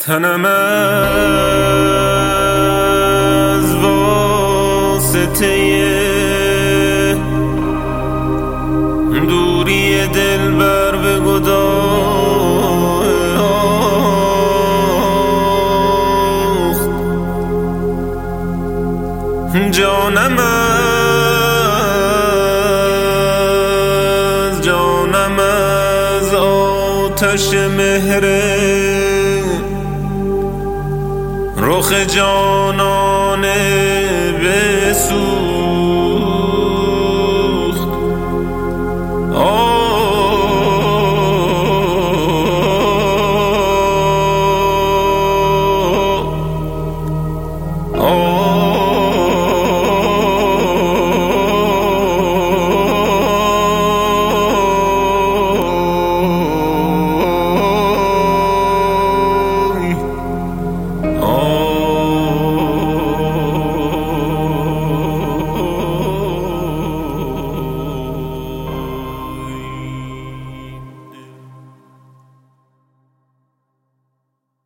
تنم از واسطه دوری دلبر به گداخت. جانم از آتش مهره، رخ جانانه بسوخت.